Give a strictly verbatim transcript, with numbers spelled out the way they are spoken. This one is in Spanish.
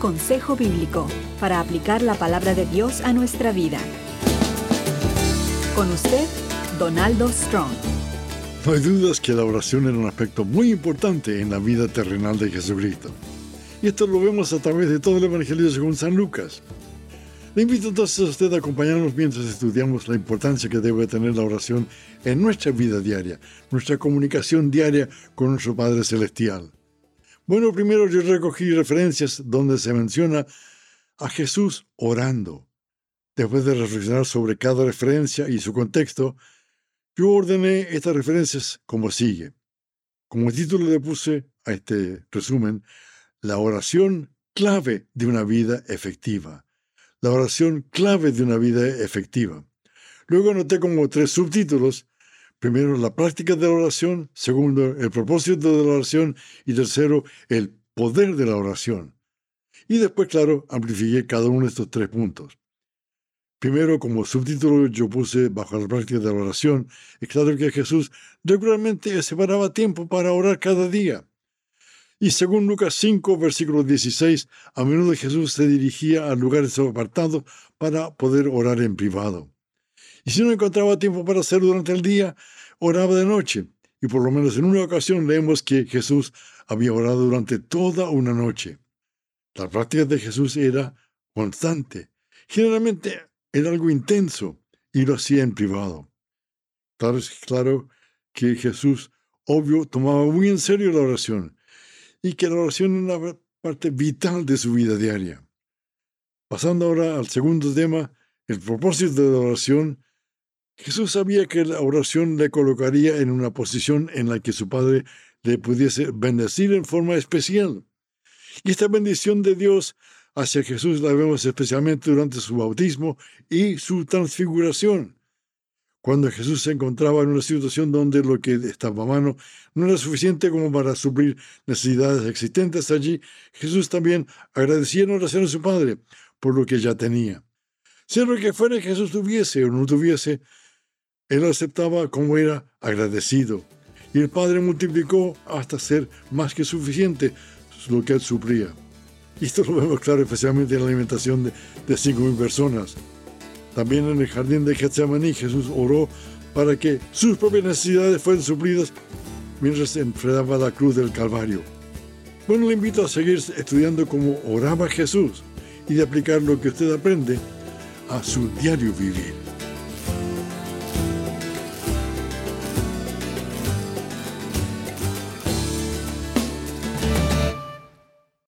consejo bíblico para aplicar la palabra de Dios a nuestra vida. Con usted, Donaldo Strong. No hay dudas que la oración era un aspecto muy importante en la vida terrenal de Jesucristo. Y esto lo vemos a través de todo el Evangelio según San Lucas. Le invito entonces a usted a acompañarnos mientras estudiamos la importancia que debe tener la oración en nuestra vida diaria, nuestra comunicación diaria con nuestro Padre Celestial. Bueno, primero yo recogí referencias donde se menciona a Jesús orando. Después de reflexionar sobre cada referencia y su contexto, yo ordené estas referencias como sigue. Como título le puse a este resumen, la oración clave de una vida efectiva. La oración clave de una vida efectiva. Luego anoté como tres subtítulos. Primero, la práctica de la oración. Segundo, el propósito de la oración. Y tercero, el poder de la oración. Y después, claro, amplifiqué cada uno de estos tres puntos. Primero, como subtítulo, yo puse bajo la práctica de la oración. Es claro que Jesús regularmente separaba tiempo para orar cada día. Y según Lucas cinco, versículo dieciséis, a menudo Jesús se dirigía a lugares apartados para poder orar en privado. Y si no encontraba tiempo para hacerlo durante el día, oraba de noche. Y por lo menos en una ocasión leemos que Jesús había orado durante toda una noche. La práctica de Jesús era constante. Generalmente era algo intenso y lo hacía en privado. Claro, es claro que Jesús, obvio, tomaba muy en serio la oración. Y que la oración es una parte vital de su vida diaria. Pasando ahora al segundo tema, el propósito de la oración, Jesús sabía que la oración le colocaría en una posición en la que su Padre le pudiese bendecir en forma especial. Y esta bendición de Dios hacia Jesús la vemos especialmente durante su bautismo y su transfiguración. Cuando Jesús se encontraba en una situación donde lo que estaba a mano no era suficiente como para suplir necesidades existentes allí, Jesús también agradecía en oración a su Padre por lo que ya tenía. Sea lo que fuera que Jesús tuviese o no tuviese, Él aceptaba como era agradecido. Y el Padre multiplicó hasta ser más que suficiente lo que Él suplía. Y esto lo vemos claro especialmente en la alimentación de, de cinco mil personas. También en el jardín de Getsemaní, Jesús oró para que sus propias necesidades fueran suplidas mientras se enfrentaba a la cruz del Calvario. Bueno, le invito a seguir estudiando cómo oraba Jesús y de aplicar lo que usted aprende a su diario vivir.